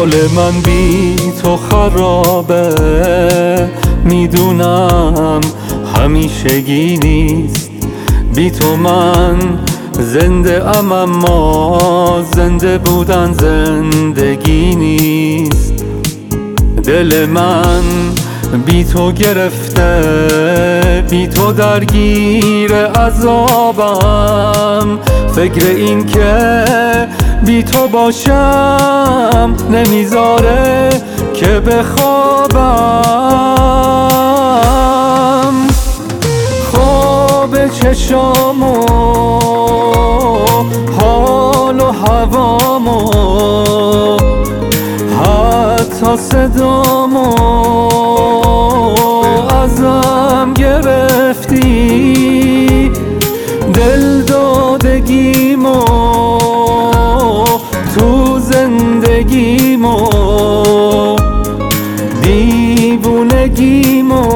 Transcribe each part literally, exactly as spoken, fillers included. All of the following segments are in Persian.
حال من بی تو خرابه، میدونم همیشگی نیست. بی تو من زنده ام اما زنده بودن زندگی نیست. دل من بی تو گرفته، بی تو درگیر عذابم. فکر این که بی تو باشم نمیذاره که بخوابم. خواب چشامو حال و هوامو حتی صدامو ازم گرفتی. دل دادگیمو تو زندگیمو دیوونگیمو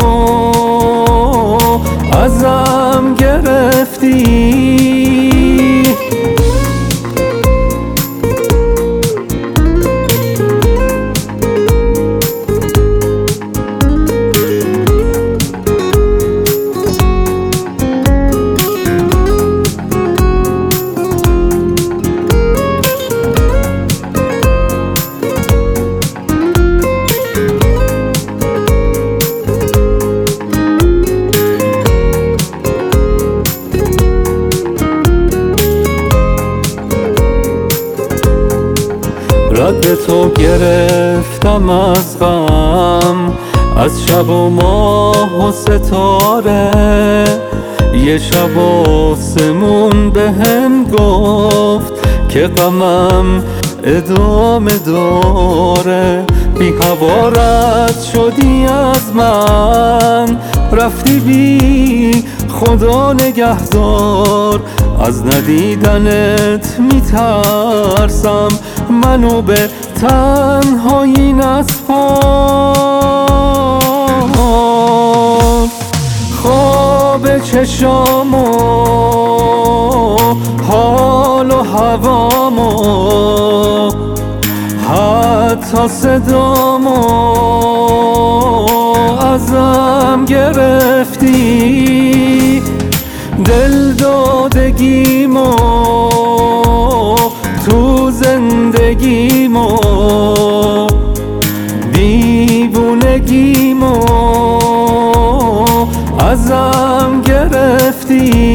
ازم گرفتی. رد تو گرفتم از غم، از شب و ماه و ستاره. یه شب آسمون بهم گفت که غمم ادامه داره. بی هوا رد شدی از من، رفتی بی خدا نگهدار. از ندیدنت میترسم، منو به تنهایی نسپار. خواب چشامو حال و هوامو حتی صدامو ازم گرفتی. دل دادگیمو تو زندگیمو دیوونگیمو ازم گرفتی.